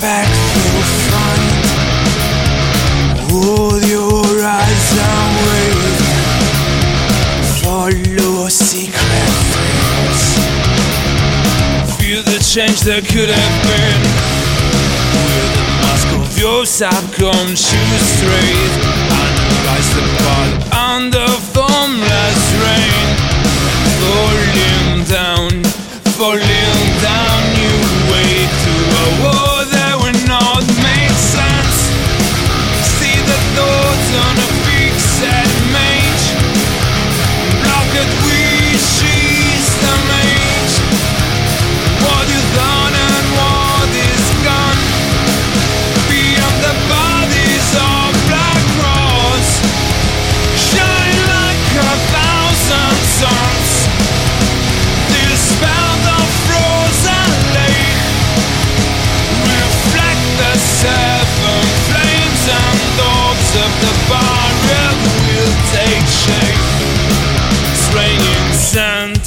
respect you'll find. Hold your eyes and wait. Follow secret things. Feel the change that could have been. With the mask of your subconscious straight. Analyze the path under formless rain. Falling down, you wait to a war that will not make sense. See the thoughts on a fixed image. Blocked wishes the mage. What you done and what is gone. Beyond the bodies of black cross. Shine like 1,000 suns. Dispel the frozen lake. Reflect the 7 flames and dogs of the barrier will take shape. It's raining sand.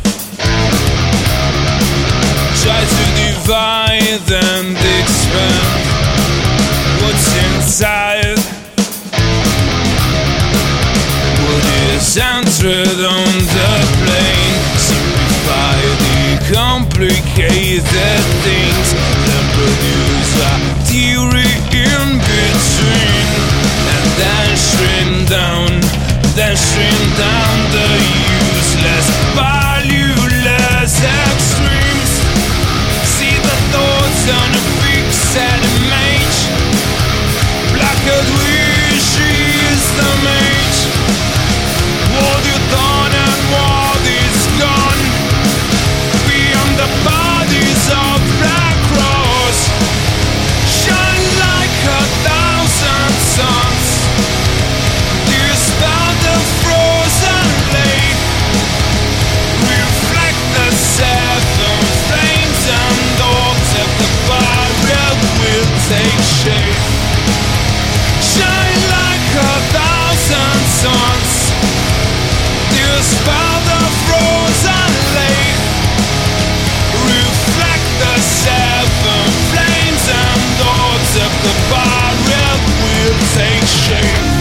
Try to divide and expand what's inside. What is entered on the plane. Simplify the complicated things. Then produce a theory in between. And then shrink down the useless, valueless extremes. See the thoughts on a fixed image. Blocked wishes the mage. What you done and what is gone. Beyond the bodies of black cross. Shine like 1,000 suns. Dispel the frozen lake. Reflect the 7 flames and dogs of the barrier will take shape. Shine like 1,000 suns. Dispel the frozen lake. Reflect the 7 flames and dogs of the barrier will take shape.